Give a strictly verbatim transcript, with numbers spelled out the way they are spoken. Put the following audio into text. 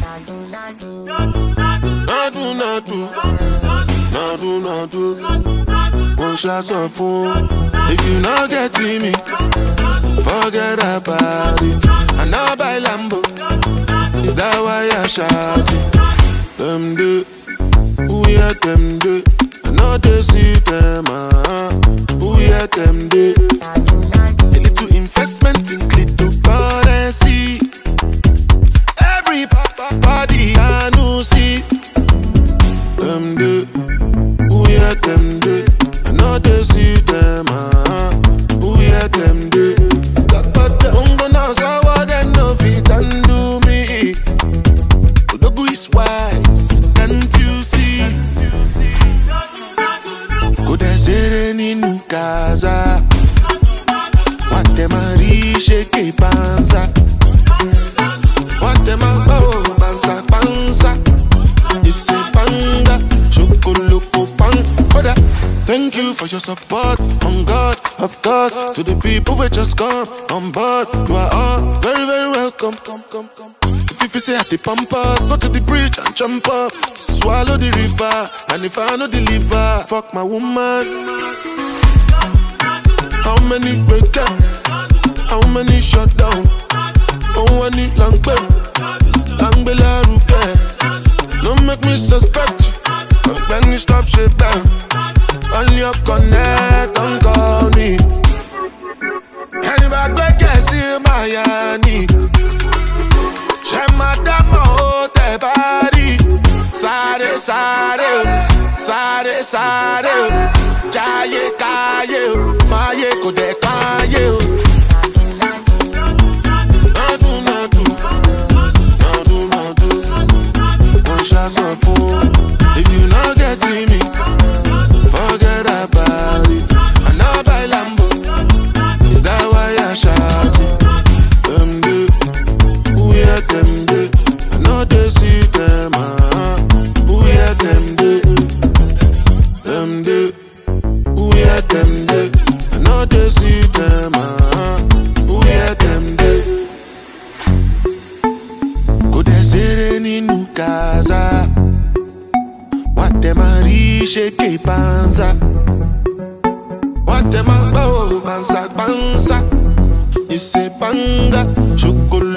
Nadu, nadu, nadu, nadu. One shot of phone. If you not getting me, forget about it. And now by Lambo, is that why I shout it? Them do, we are them do. I know they see them, ah. We are them do. A little investment in cryptocurrency. Everybody I know see. Them do, we are them do. I know they see them, ah. We are them do. But the ungo now so what they know fit and do me. Odogu is wise, can't you see? Could I say any new casa? What them a rishake panza? What them a go panza panza? You say panga, chocolate pang. Thank you for your support, on God, of course. To the people who just come on board, you are all very, very welcome. Come, come, come. If you say at the pampas, so to the bridge and jump up, swallow the river, and if I no deliver, fuck my woman. How many break up? How many shut down? Oh, I need long bell, long bell, don't make me suspect you. When you stop shit down, on your connect, don't call me. And if I go get see Miami, she madame oh te body. Sare, sare, sare, sare. Jaye kaye, maye kode kaye. Nadu, nadu, nadu, nadu. One shot of phone. If you not getting me, forget about it. And now by Lambo, is that why I shout it? Them do, we are them do. I know they see them, ah. We are them do, them do. We are them do. I know they see them, ah. We are them do. Could I say any new casa? What them a rishake panza? What them a go panza panza? You say panga, chocolate.